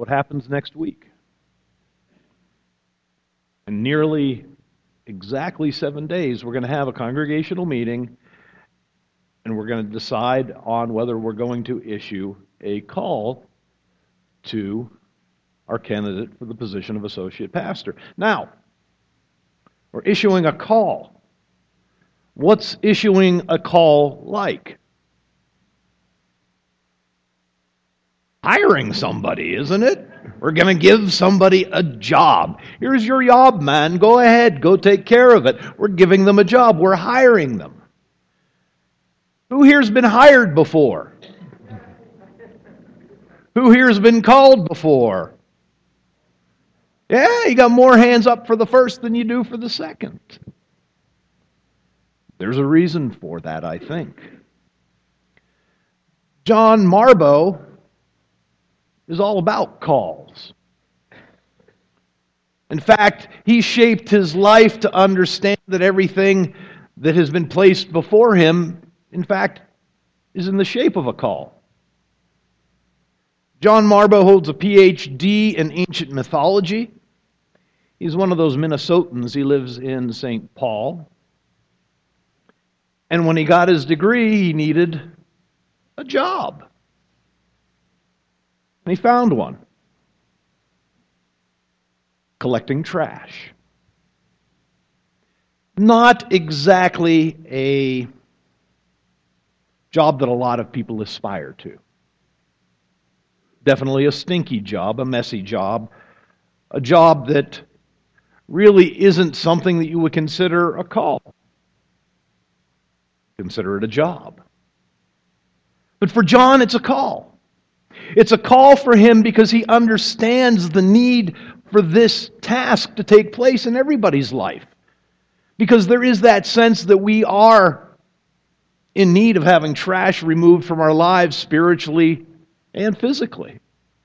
what happens next week. In nearly exactly 7 days, we're going to have a congregational meeting, and we're going to decide on whether we're going to issue a call to our candidate for the position of associate pastor. Now, we're issuing a call. What's issuing a call like? Hiring somebody, isn't it? We're going to give somebody a job. Here's your job, man. Go ahead. Go take care of it. We're giving them a job. We're hiring them. Who here's been hired before? Who here's been called before? Yeah, you got more hands up for the first than you do for the second. There's a reason for that, I think. John Marbo is all about calls. In fact, he shaped his life to understand that everything that has been placed before him, in fact, is in the shape of a call. John Marbo holds a Ph.D. in ancient mythology. He's one of those Minnesotans. He lives in St. Paul. And when he got his degree, he needed a job. And he found one. Collecting trash. Not exactly a job that a lot of people aspire to. Definitely a stinky job, a messy job, a job that really isn't something that you would consider a call. Consider it a job. But for John, it's a call. It's a call for him because he understands the need for this task to take place in everybody's life. Because there is that sense that we are in need of having trash removed from our lives spiritually and physically.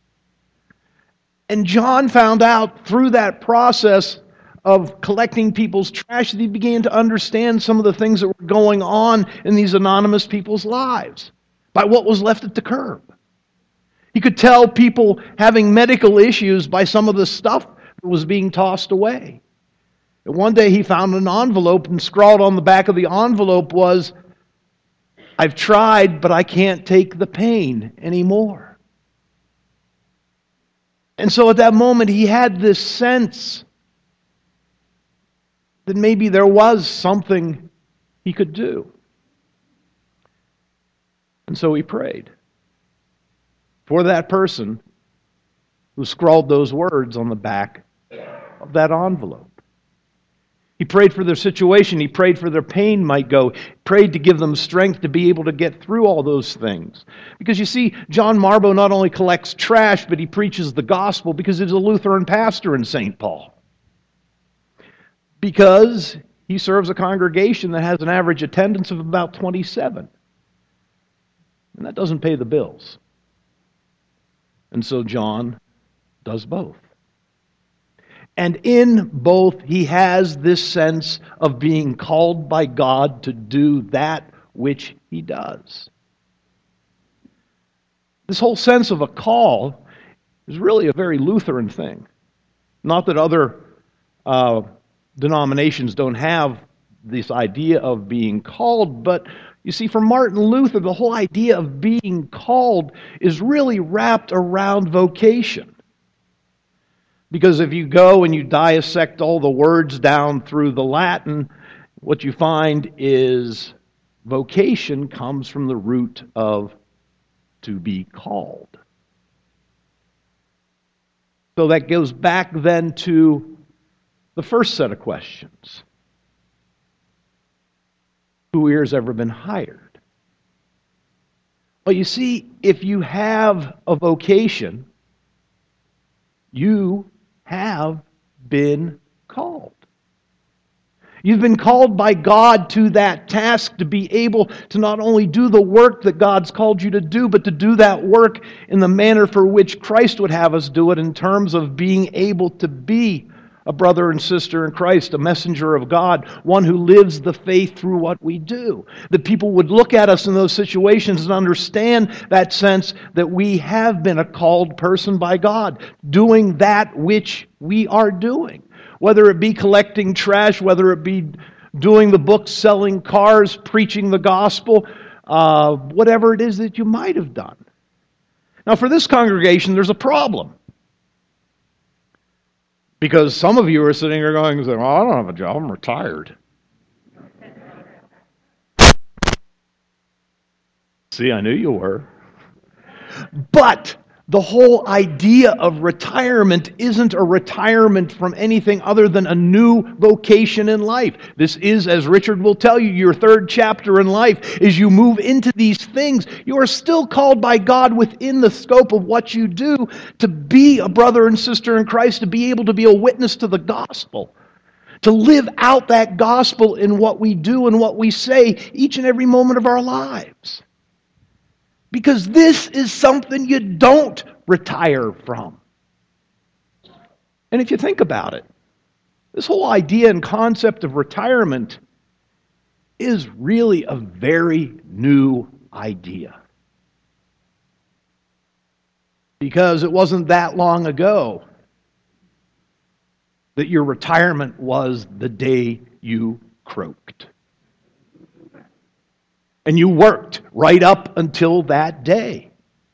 And John found out through that process of collecting people's trash that he began to understand some of the things that were going on in these anonymous people's lives by what was left at the curb. He could tell people having medical issues by some of the stuff that was being tossed away. And one day he found an envelope, and scrawled on the back of the envelope was, "I've tried, but I can't take the pain anymore." And so at that moment he had this sense that maybe there was something he could do. And so he prayed for that person who scrawled those words on the back of that envelope. He prayed for their situation. He prayed for their pain might go. He prayed to give them strength to be able to get through all those things. Because you see, John Marbo not only collects trash, but he preaches the gospel because he's a Lutheran pastor in St. Paul. Because he serves a congregation that has an average attendance of about 27. And that doesn't pay the bills. And so John does both. And in both, he has this sense of being called by God to do that which he does. This whole sense of a call is really a very Lutheran thing. Not that other denominations don't have this idea of being called, but you see, for Martin Luther, the whole idea of being called is really wrapped around vocation. Because if you go and you dissect all the words down through the Latin, what you find is vocation comes from the root of to be called. So that goes back then to the first set of questions. Who here has ever been hired? Well, you see, if you have a vocation, you have been called. You've been called by God to that task to be able to not only do the work that God's called you to do, but to do that work in the manner for which Christ would have us do it in terms of being able to be a brother and sister in Christ, a messenger of God, one who lives the faith through what we do. That people would look at us in those situations and understand that sense that we have been a called person by God, doing that which we are doing. Whether it be collecting trash, whether it be doing the books, selling cars, preaching the gospel, whatever it is that you might have done. Now, for this congregation, there's a problem. Because some of you are sitting here going, well, I don't have a job, I'm retired. See, I knew you were. But the whole idea of retirement isn't a retirement from anything other than a new vocation in life. This is, as Richard will tell you, your third chapter in life. As you move into these things, you are still called by God within the scope of what you do to be a brother and sister in Christ, to be able to be a witness to the gospel, to live out that gospel in what we do and what we say each and every moment of our lives. Because this is something you don't retire from. And if you think about it, this whole idea and concept of retirement is really a very new idea. Because it wasn't that long ago that your retirement was the day you croaked. And you worked right up until that day.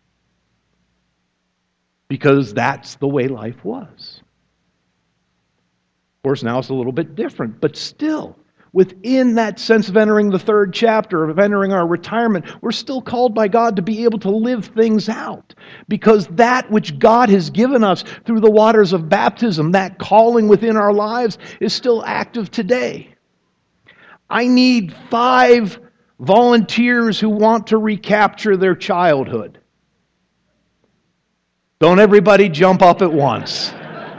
Because that's the way life was. Of course, now it's a little bit different, but still, within that sense of entering the third chapter, of entering our retirement, we're still called by God to be able to live things out. Because that which God has given us through the waters of baptism, that calling within our lives, is still active today. I need 5 volunteers who want to recapture their childhood. Don't everybody jump up at once.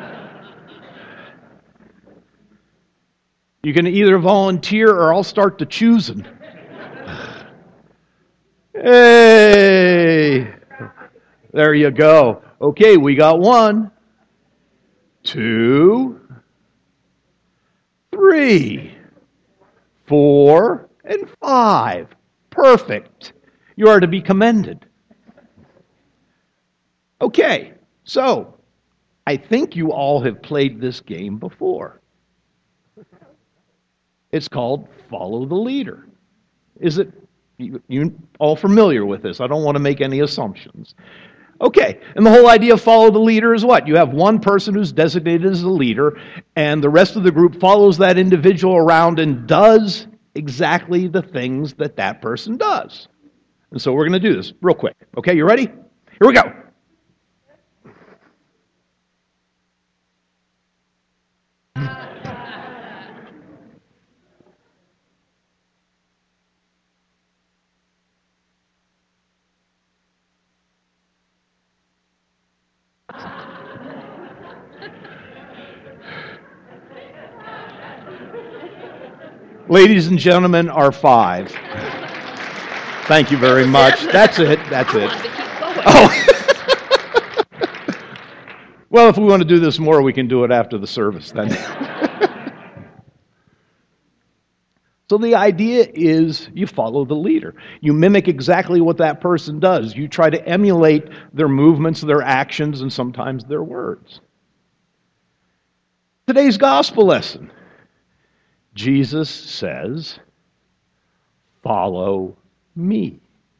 You can either volunteer or I'll start the choosing. Hey! There you go. Okay, we got 1, 2, 3, 4, and 5. Perfect. You are to be commended. Okay, so I think you all have played this game before. It's called Follow the Leader. Is it you all familiar with this? I don't want to make any assumptions. Okay, and the whole idea of follow the leader is what? You have one person who's designated as the leader, and the rest of the group follows that individual around and does exactly the things that that person does. And so we're going to do this real quick. Okay, you ready? Here we go. Ladies and gentlemen, our 5. Thank you very much. That's it. That's it. Oh. Well, if we want to do this more, we can do it after the service then. So the idea is you follow the leader. You mimic exactly what that person does. You try to emulate their movements, their actions, and sometimes their words. Today's gospel lesson. Jesus says, follow me.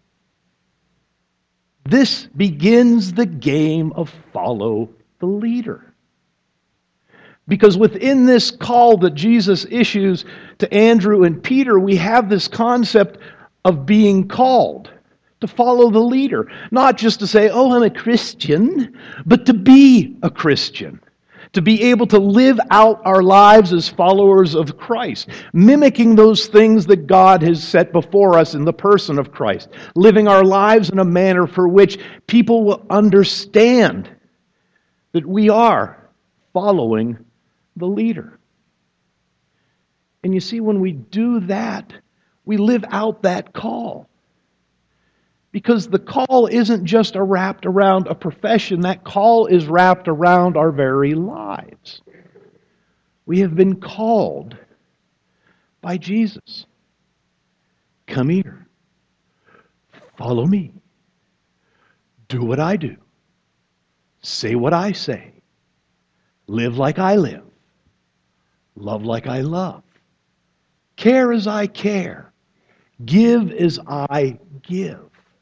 This begins the game of follow the leader. Because within this call that Jesus issues to Andrew and Peter, we have this concept of being called to follow the leader. Not just to say, oh, I'm a Christian, but to be a Christian. To be able to live out our lives as followers of Christ, mimicking those things that God has set before us in the person of Christ, living our lives in a manner for which people will understand that we are following the leader. And you see, when we do that, we live out that call. Because the call isn't just wrapped around a profession. That call is wrapped around our very lives. We have been called by Jesus. Come here. Follow me. Do what I do. Say what I say. Live like I live. Love like I love. Care as I care. Give as I give.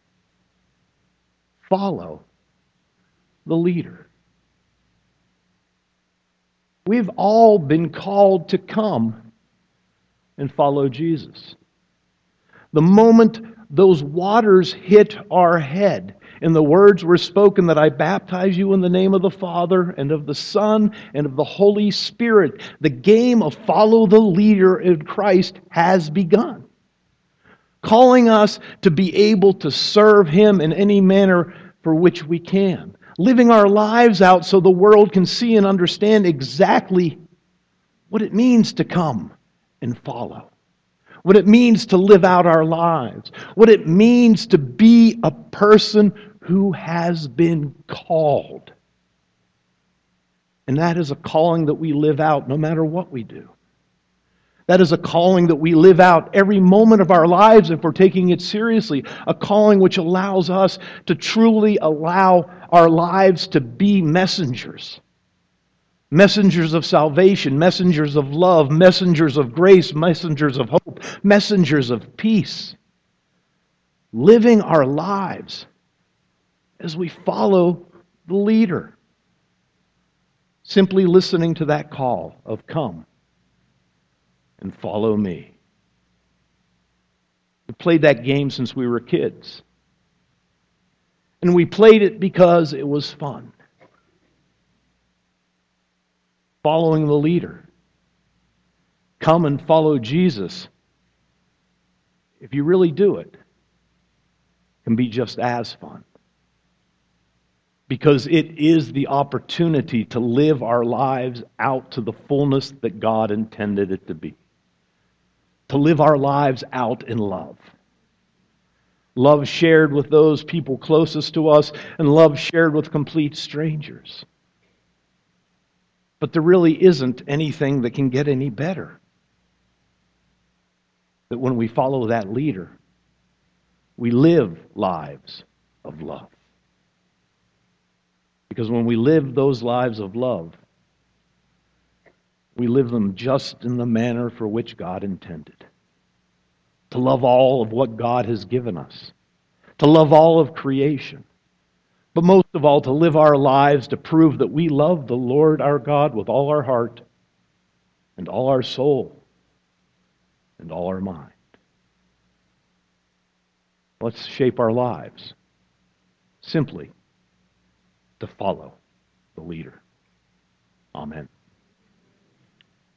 Follow the leader. We've all been called to come and follow Jesus. The moment those waters hit our head and the words were spoken that I baptize you in the name of the Father and of the Son and of the Holy Spirit, the game of follow the leader in Christ has begun. Calling us to be able to serve Him in any manner for which we can. Living our lives out so the world can see and understand exactly what it means to come and follow. What it means to live out our lives. What it means to be a person who has been called. And that is a calling that we live out no matter what we do. That is a calling that we live out every moment of our lives if we're taking it seriously. A calling which allows us to truly allow our lives to be messengers. Messengers of salvation, messengers of love, messengers of grace, messengers of hope, messengers of peace. Living our lives as we follow the leader. Simply listening to that call of come and follow me. We played that game since we were kids. And we played it because it was fun. Following the leader. Come and follow Jesus. If you really do it, can be just as fun. Because it is the opportunity to live our lives out to the fullness that God intended it to be. To live our lives out in love. Love shared with those people closest to us, and love shared with complete strangers. But there really isn't anything that can get any better. That when we follow that leader, we live lives of love. Because when we live those lives of love, we live them just in the manner for which God intended. To love all of what God has given us. To love all of creation. But most of all, to live our lives to prove that we love the Lord our God with all our heart and all our soul and all our mind. Let's shape our lives simply to follow the leader. Amen.